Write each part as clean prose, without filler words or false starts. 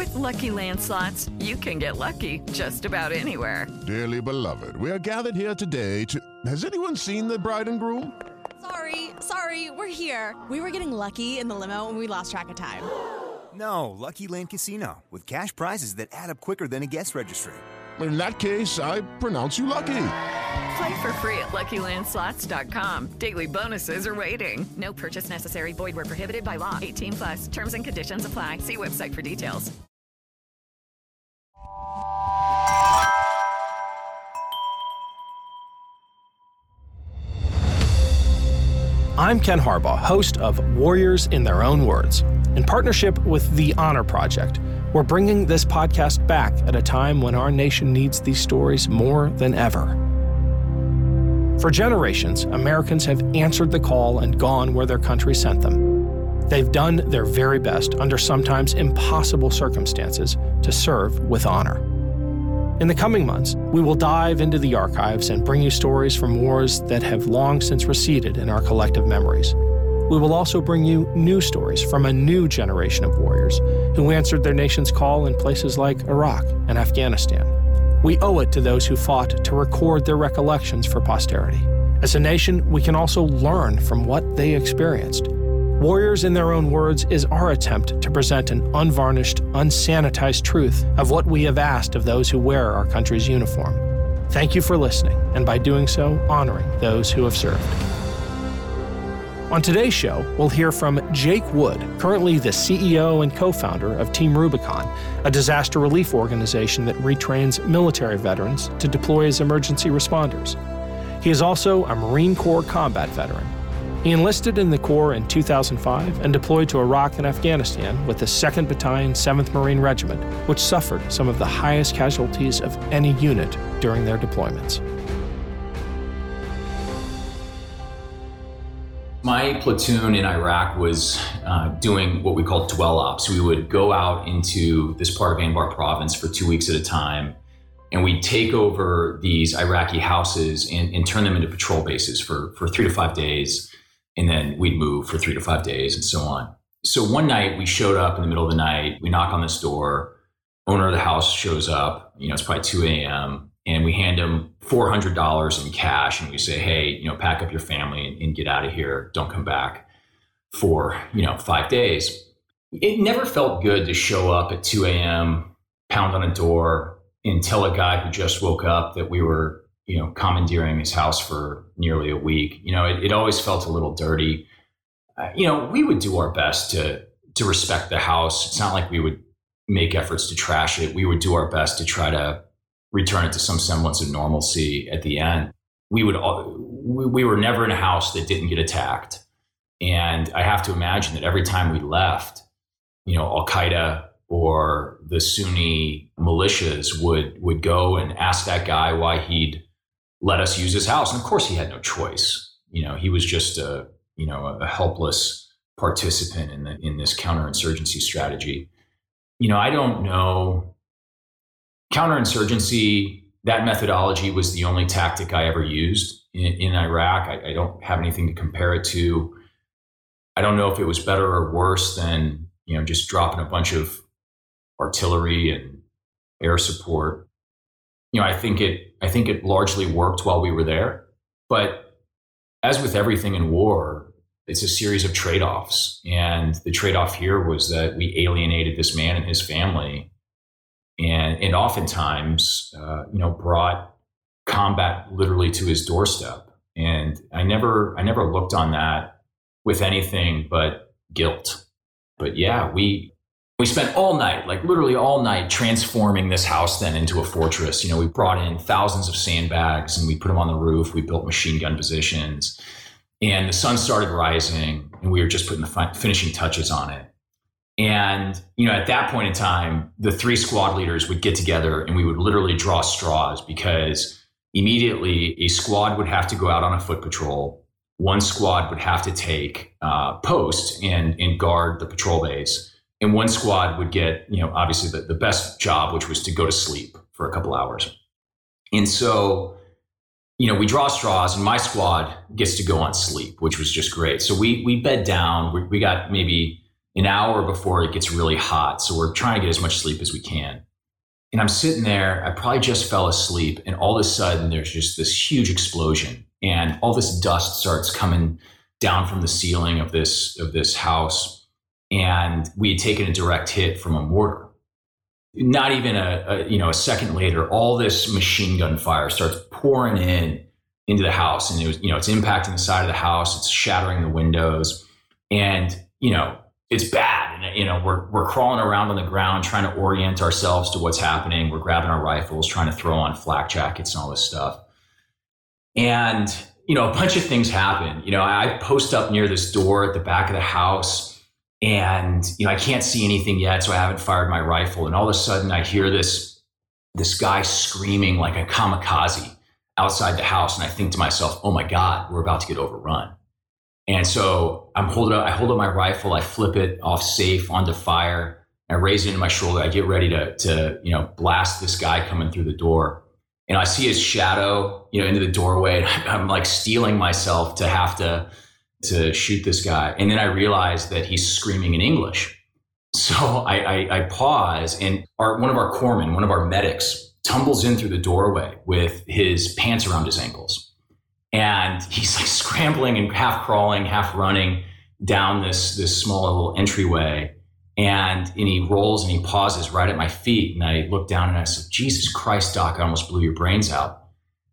With Lucky Land Slots, you can get lucky just about anywhere. Dearly beloved, we are gathered here today to... Has anyone seen the bride and groom? Sorry, we're here. We were getting lucky in the limo and we lost track of time. No, Lucky Land Casino, with cash prizes that add up quicker than a guest registry. In that case, I pronounce you lucky. Play for free at LuckyLandSlots.com. Daily bonuses are waiting. No purchase necessary. Void where prohibited by law. 18+. Terms and conditions apply. See website for details. I'm Ken Harbaugh, host of Warriors in Their Own Words. In partnership with The Honor Project, we're bringing this podcast back at a time when our nation needs these stories more than ever. For generations, Americans have answered the call and gone where their country sent them. They've done their very best under sometimes impossible circumstances to serve with honor. In the coming months, we will dive into the archives and bring you stories from wars that have long since receded in our collective memories. We will also bring you new stories from a new generation of warriors who answered their nation's call in places like Iraq and Afghanistan. We owe it to those who fought to record their recollections for posterity. As a nation, we can also learn from what they experienced. Warriors in Their Own Words is our attempt to present an unvarnished, unsanitized truth of what we have asked of those who wear our country's uniform. Thank you for listening, and by doing so, honoring those who have served. On today's show, we'll hear from Jake Wood, currently the CEO and co-founder of Team Rubicon, a disaster relief organization that retrains military veterans to deploy as emergency responders. He is also a Marine Corps combat veteran. He enlisted in the Corps in 2005 and deployed to Iraq and Afghanistan with the 2nd Battalion, 7th Marine Regiment, which suffered some of the highest casualties of any unit during their deployments. My platoon in Iraq was doing what we call dwell ops. We would go out into this part of Anbar province for 2 weeks at a time, and we'd take over these Iraqi houses and turn them into patrol bases for 3 to 5 days. And then we'd move for 3 to 5 days and so on. So one night we showed up in the middle of the night, we knock on this door, owner of the house shows up, it's probably 2 a.m. and we hand him $400 in cash. And we say, hey, pack up your family and get out of here. Don't come back for, 5 days. It never felt good to show up at 2 a.m., pound on a door and tell a guy who just woke up that we were commandeering his house for nearly a week. It always felt a little dirty. We would do our best to respect the house. It's not like we would make efforts to trash it. We would do our best to try to return it to some semblance of normalcy at the end. We were never in a house that didn't get attacked. And I have to imagine that every time we left, Al-Qaeda or the Sunni militias would go and ask that guy why he'd let us use his house. And of course he had no choice. He was just a helpless participant in this counterinsurgency strategy. I don't know. Counterinsurgency, that methodology was the only tactic I ever used in Iraq. I don't have anything to compare it to. I don't know if it was better or worse than, just dropping a bunch of artillery and air support. I think it largely worked while we were there. But as with everything in war, it's a series of trade-offs. And the trade-off here was that we alienated this man and his family, and oftentimes, brought combat literally to his doorstep. And I never looked on that with anything but guilt. But yeah, we spent all night, like literally all night, transforming this house then into a fortress. We brought in thousands of sandbags and we put them on the roof. We built machine gun positions, and the sun started rising and we were just putting the finishing touches on it. And, at that point in time, the 3 squad leaders would get together and we would literally draw straws, because immediately a squad would have to go out on a foot patrol. One squad would have to take post and guard the patrol base. And one squad would get, obviously the best job, which was to go to sleep for a couple hours. And so, we draw straws, and my squad gets to go on sleep, which was just great. So we bed down. We got maybe an hour before it gets really hot. So we're trying to get as much sleep as we can. And I'm sitting there, I probably just fell asleep, and all of a sudden there's just this huge explosion, and all this dust starts coming down from the ceiling of this house. And we had taken a direct hit from a mortar. Not even a second later, all this machine gun fire starts pouring into the house, and it's impacting the side of the house, it's shattering the windows, and it's bad. And we're crawling around on the ground trying to orient ourselves to what's happening. We're grabbing our rifles, trying to throw on flak jackets and all this stuff. And a bunch of things happen. I post up near this door at the back of the house, and I can't see anything yet, so I haven't fired my rifle. And all of a sudden I hear this guy screaming like a kamikaze outside the house, and I think to myself, oh my God, we're about to get overrun. And so I hold up my rifle, I flip it off safe onto fire, I raise it into my shoulder, I get ready to blast this guy coming through the door. And I see his shadow, into the doorway. I'm like steeling myself to have to shoot this guy. And then I realize that he's screaming in English. So I pause, and one of our corpsmen, one of our medics, tumbles in through the doorway with his pants around his ankles. And he's like scrambling and half crawling, half running down this small little entryway. And he rolls and he pauses right at my feet. And I look down and I said, Jesus Christ, Doc, I almost blew your brains out.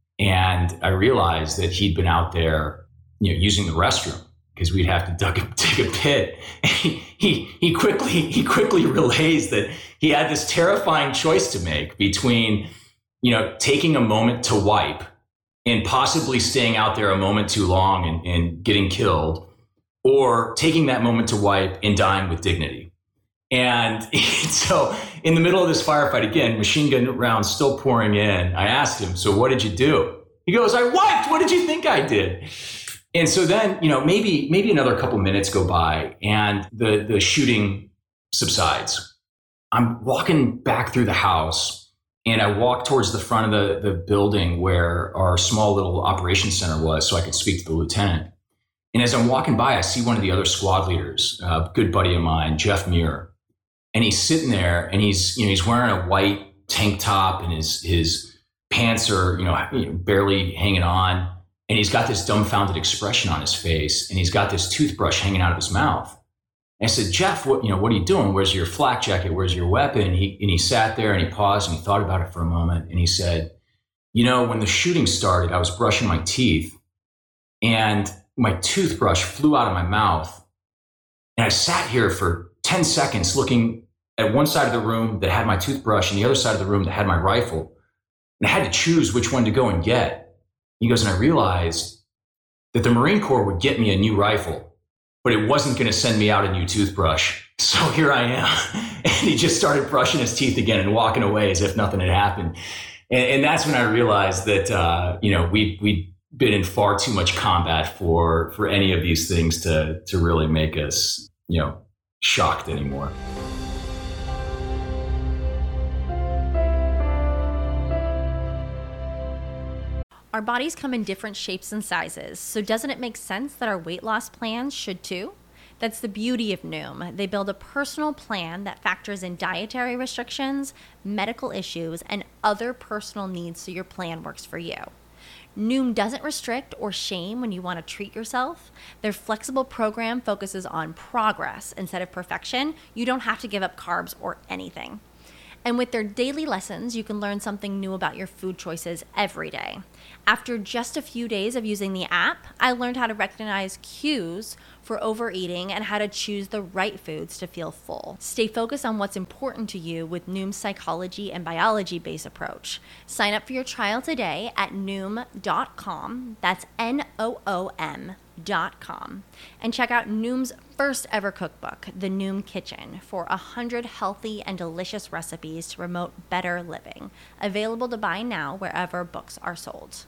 And I realized that he'd been out there, using the restroom, because we'd have to dig a pit. He quickly relays that he had this terrifying choice to make between, taking a moment to wipe and possibly staying out there a moment too long and getting killed, or taking that moment to wipe and dying with dignity. And so in the middle of this firefight, again, machine gun rounds still pouring in, I asked him, so what did you do? He goes, I wiped. What did you think I did? And so then, maybe another couple minutes go by and the shooting subsides. I'm walking back through the house, and I walk towards the front of the building where our small little operations center was, so I could speak to the lieutenant. And as I'm walking by, I see one of the other squad leaders, a good buddy of mine, Jeff Muir. And he's sitting there, and he's wearing a white tank top, and his pants are barely hanging on. And he's got this dumbfounded expression on his face, and he's got this toothbrush hanging out of his mouth. And I said, Jeff, what are you doing? Where's your flak jacket? Where's your weapon? And he sat there and he paused and he thought about it for a moment. And he said, when the shooting started, I was brushing my teeth, and my toothbrush flew out of my mouth. And I sat here for 10 seconds looking at one side of the room that had my toothbrush and the other side of the room that had my rifle. And I had to choose which one to go and get. He goes, and I realized that the Marine Corps would get me a new rifle, but it wasn't going to send me out a new toothbrush. So here I am. And he just started brushing his teeth again and walking away as if nothing had happened. And that's when I realized that, we'd been in far too much combat for any of these things to really make us, shocked anymore. Our bodies come in different shapes and sizes, so doesn't it make sense that our weight loss plans should too? That's the beauty of Noom. They build a personal plan that factors in dietary restrictions, medical issues, and other personal needs so your plan works for you. Noom doesn't restrict or shame when you want to treat yourself. Their flexible program focuses on progress instead of perfection. You don't have to give up carbs or anything. And with their daily lessons, you can learn something new about your food choices every day. After just a few days of using the app, I learned how to recognize cues for overeating and how to choose the right foods to feel full. Stay focused on what's important to you with Noom's psychology and biology-based approach. Sign up for your trial today at Noom.com. That's Noom.com. And check out Noom's first ever cookbook, The Noom Kitchen, for 100 healthy and delicious recipes to promote better living. Available to buy now wherever books are sold.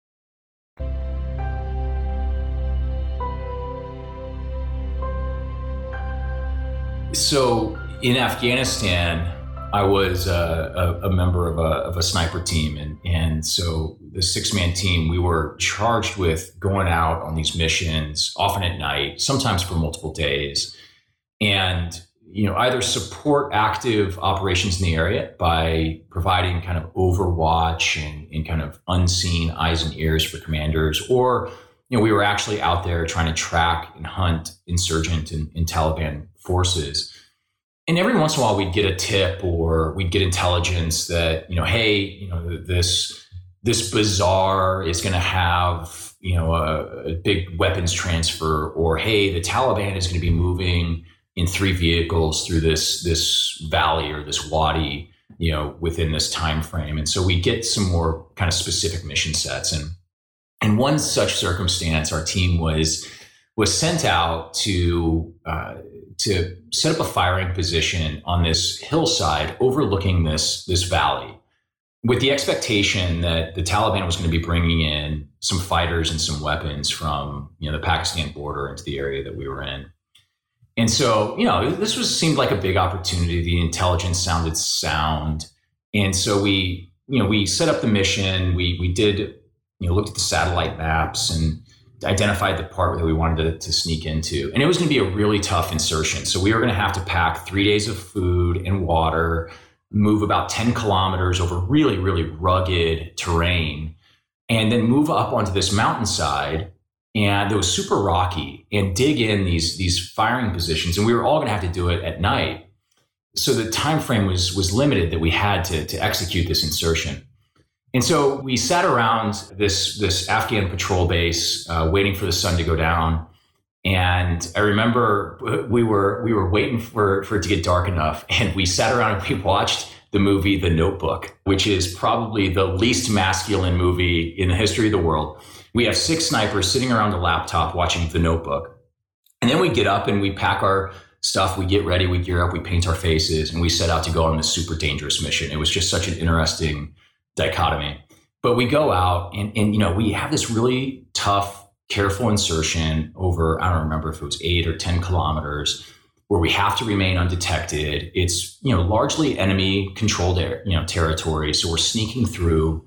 So in Afghanistan, I was a member of a sniper team. And so the 6-man team, we were charged with going out on these missions, often at night, sometimes for multiple days. and either support active operations in the area by providing kind of overwatch and kind of unseen eyes and ears for commanders, or we were actually out there trying to track and hunt insurgent and Taliban forces. And every once in a while we'd get a tip or we'd get intelligence that, hey, this bazaar is going to have, a big weapons transfer, or hey, the Taliban is going to be moving in 3 vehicles through this valley or this wadi, within this time frame. And so we get some more kind of specific mission sets. And in one such circumstance, our team was sent out to set up a firing position on this hillside overlooking this valley, with the expectation that the Taliban was going to be bringing in some fighters and some weapons from the Pakistan border into the area that we were in. And so, this seemed like a big opportunity. The intelligence sounded sound. And so we set up the mission. We did, looked at the satellite maps and identified the part that we wanted to sneak into. And it was going to be a really tough insertion. So we were going to have to pack 3 days of food and water, move about 10 kilometers over really, really rugged terrain, and then move up onto this mountainside. And it was super rocky, and dig in these firing positions. And we were all going to have to do it at night. So the time frame was limited that we had to execute this insertion. And so we sat around this Afghan patrol base, waiting for the sun to go down. And I remember we were waiting for it to get dark enough, and we sat around and we watched the movie The Notebook, which is probably the least masculine movie in the history of the world. We have 6 snipers sitting around a laptop watching The Notebook. And then we get up and we pack our stuff, we get ready, we gear up, we paint our faces, and we set out to go on this super dangerous mission. It was just such an interesting dichotomy. But we go out and we have this really tough, careful insertion over, I don't remember if it was 8 or 10 kilometers, where we have to remain undetected. It's, largely enemy controlled territory. So we're sneaking through.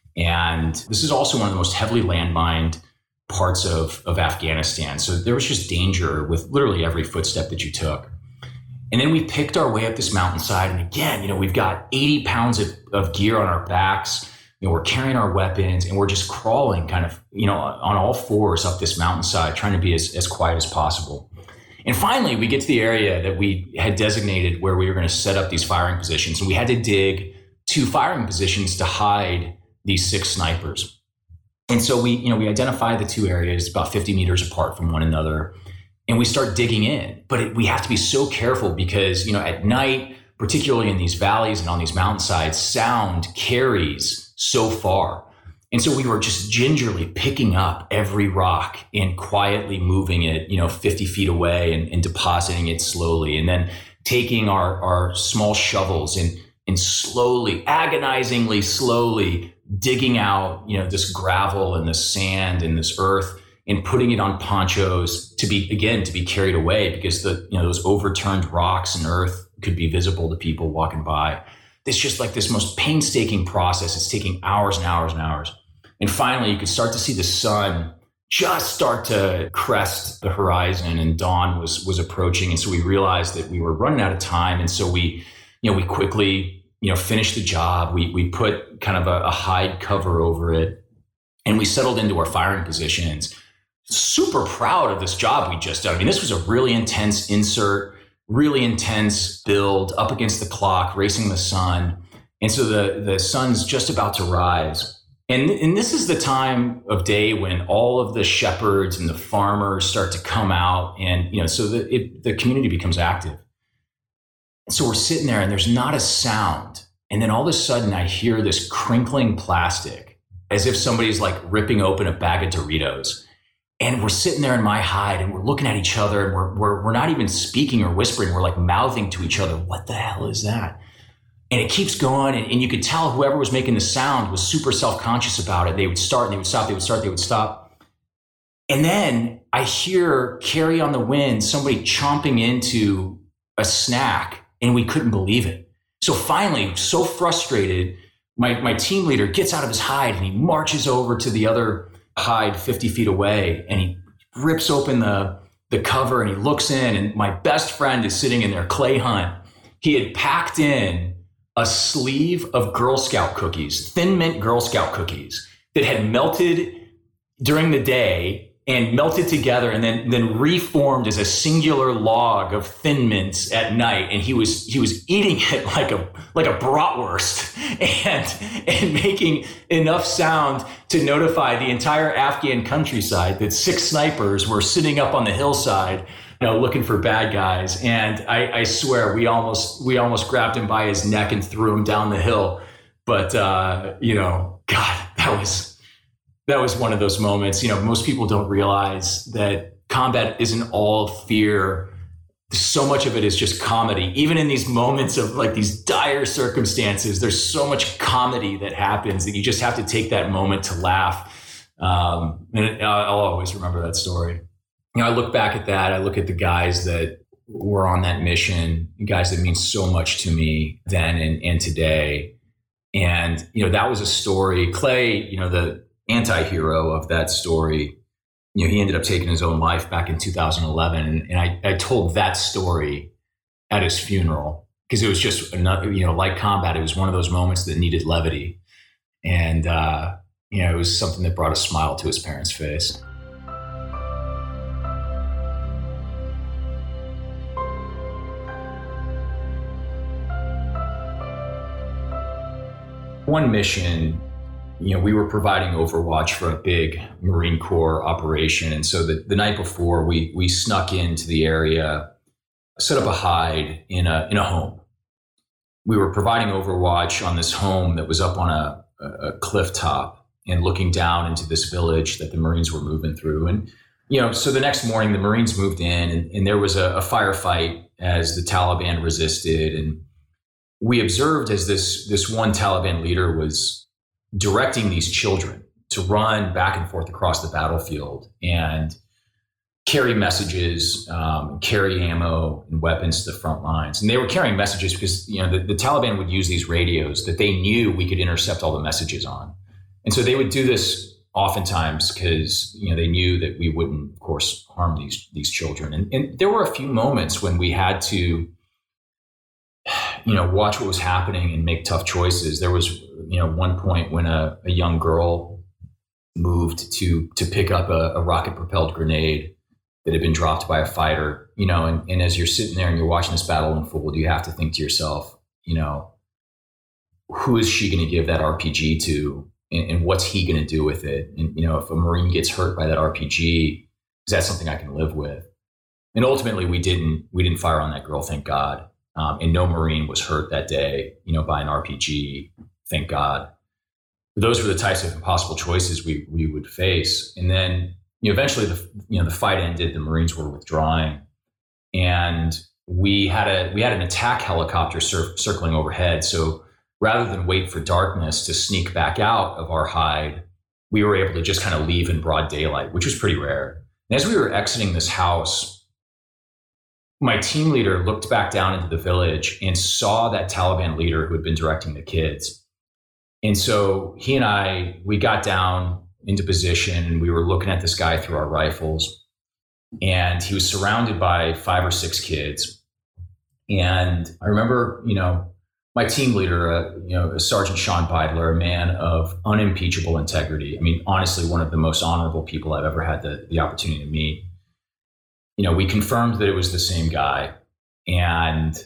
And this is also one of the most heavily landmined parts of Afghanistan. So there was just danger with literally every footstep that you took. And then we picked our way up this mountainside. And again, we've got 80 pounds of gear on our backs. We're carrying our weapons, and we're just crawling kind of, on all fours up this mountainside, trying to be as quiet as possible. And finally, we get to the area that we had designated where we were going to set up these firing positions. And we had to dig 2 firing positions to hide these 6 snipers. And so we identify the 2 areas about 50 meters apart from one another, and we start digging in. But we have to be so careful because, at night, particularly in these valleys and on these mountainsides, sound carries so far. And so we were just gingerly picking up every rock and quietly moving it, 50 feet away and depositing it slowly. And then taking our small shovels and slowly, agonizingly slowly, digging out, this gravel and this sand and this earth and putting it on ponchos to be carried away, because those overturned rocks and earth could be visible to people walking by. It's just like this most painstaking process. It's taking hours and hours and hours. And finally, you could start to see the sun just start to crest the horizon, and dawn was approaching. And so we realized that we were running out of time. And so we quickly finished the job. We put kind of a hide cover over it, and we settled into our firing positions. Super proud of this job we just done. I mean, this was a really intense insert, really intense build up against the clock, racing the sun. And so the sun's just about to rise. And this is the time of day when all of the shepherds and the farmers start to come out, and so the community becomes active. So we're sitting there and there's not a sound. And then all of a sudden I hear this crinkling plastic, as if somebody's like ripping open a bag of Doritos. And we're sitting there in my hide and we're looking at each other, and we're not even speaking or whispering. We're like mouthing to each other, what the hell is that? And it keeps going. And you could tell whoever was making the sound was super self-conscious about it. They would start and they would stop, they would start, they would stop. And then I hear, carry on the wind, somebody chomping into a snack, and we couldn't believe it. So finally, so frustrated, my team leader gets out of his hide and he marches over to the other hide 50 feet away, and he rips open the the cover and he looks in, and my best friend is sitting in there, Clay Hunt. He had packed in a sleeve of Girl Scout cookies, Thin Mint Girl Scout cookies that had melted during the day and melted together and then reformed as a singular log of Thin Mints at night. And he was eating it like a bratwurst and making enough sound to notify the entire Afghan countryside that 6 snipers were sitting up on the hillside, looking for bad guys. And I swear we almost grabbed him by his neck and threw him down the hill. But, God, that was one of those moments. Most people don't realize that combat isn't all fear. So much of it is just comedy. Even in these moments of like these dire circumstances, there's so much comedy that happens that you just have to take that moment to laugh. And I'll always remember that story. I look back at that. I look at the guys that were on that mission, guys that mean so much to me then and today. And, that was a story. Clay, the anti-hero of that story, he ended up taking his own life back in 2011. And I told that story at his funeral because it was just another, like combat, it was one of those moments that needed levity. And, it was something that brought a smile to his parents' face. One mission, we were providing overwatch for a big Marine Corps operation. And so the night before, we snuck into the area, set up a hide in a home. We were providing overwatch on this home that was up on a cliff top and looking down into this village that the Marines were moving through. And, so the next morning, the Marines moved in and there was a firefight as the Taliban resisted. And we observed as this one Taliban leader was directing these children to run back and forth across the battlefield and carry messages, carry ammo and weapons to the front lines. And they were carrying messages because, the Taliban would use these radios that they knew we could intercept all the messages on. And so they would do this oftentimes because, they knew that we wouldn't, of course, harm these children. And there were a few moments when we had to, watch what was happening and make tough choices. There was, one point when a young girl moved to pick up a rocket propelled grenade that had been dropped by a fighter, and as you're sitting there and you're watching this battle unfold, you have to think to yourself, who is she going to give that RPG to and what's he going to do with it? And, if a Marine gets hurt by that RPG, is that something I can live with? And ultimately we didn't fire on that girl, thank God. And no Marine was hurt that day, by an RPG, thank God. But those were the types of impossible choices we would face. And then, eventually the fight ended, the Marines were withdrawing, and we had an attack helicopter circling overhead. So rather than wait for darkness to sneak back out of our hide, we were able to just kind of leave in broad daylight, which was pretty rare. And as we were exiting this house, my team leader looked back down into the village and saw that Taliban leader who had been directing the kids. And so he and we got down into position and we were looking at this guy through our rifles, and he was surrounded by 5 or 6 kids. And I remember, my team leader, Sergeant Sean Beidler, a man of unimpeachable integrity. I mean, honestly, one of the most honorable people I've ever had the opportunity to meet. We confirmed that it was the same guy, and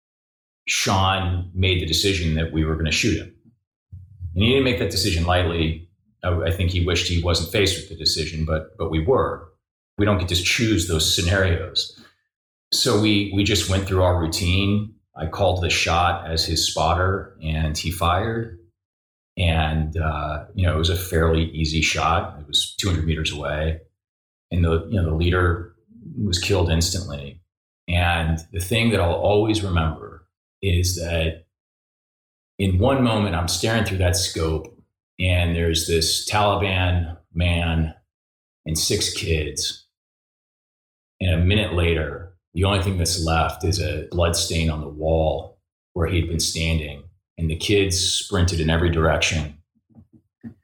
Sean made the decision that we were going to shoot him. And he didn't make that decision lightly. I think he wished he wasn't faced with the decision, but we were. We don't get to choose those scenarios. So we just went through our routine. I called the shot as his spotter, and he fired. And it was a fairly easy shot. It was 200 meters away, and the leader was killed instantly. And the thing that I'll always remember is that in one moment, I'm staring through that scope, and there's this Taliban man and 6 kids. And a minute later, the only thing that's left is a blood stain on the wall where he'd been standing. And the kids sprinted in every direction.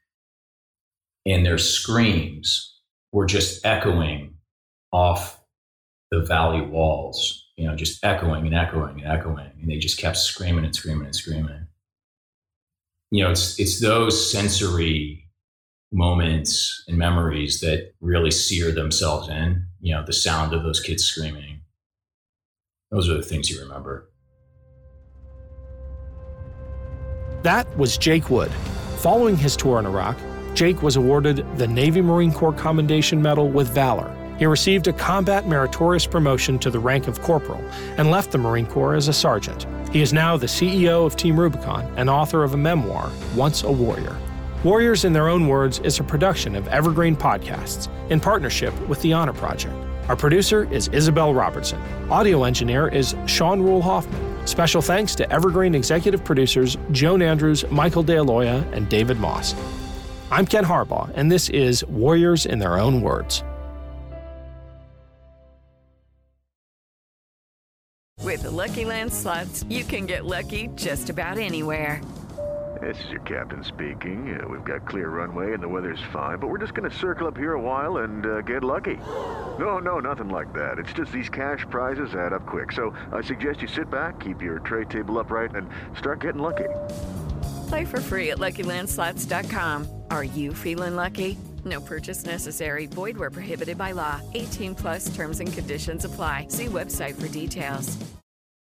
And their screams were just echoing off the valley walls, just echoing and echoing and echoing. And they just kept screaming and screaming and screaming. It's those sensory moments and memories that really sear themselves in, the sound of those kids screaming. Those are the things you remember. That was Jake Wood. Following his tour in Iraq, Jake was awarded the Navy Marine Corps Commendation Medal with Valor. He received a combat meritorious promotion to the rank of corporal and left the Marine Corps as a sergeant. He is now the CEO of Team Rubicon and author of a memoir, Once a Warrior. Warriors in Their Own Words is a production of Evergreen Podcasts in partnership with the Honor Project. Our producer is Isabel Robertson. Audio engineer is Sean Rule Hoffman. Special thanks to Evergreen executive producers Joan Andrews, Michael DeAloia, and David Moss. I'm Ken Harbaugh, and this is Warriors in Their Own Words. With the Lucky Land Slots, you can get lucky just about anywhere. This is your captain speaking. We've got clear runway and the weather's fine, but we're just going to circle up here a while and get lucky. No, nothing like that. It's just these cash prizes add up quick. So I suggest you sit back, keep your tray table upright, and start getting lucky. Play for free at LuckyLandSlots.com. Are you feeling lucky? No purchase necessary. Void where prohibited by law. 18+ terms and conditions apply. See website for details.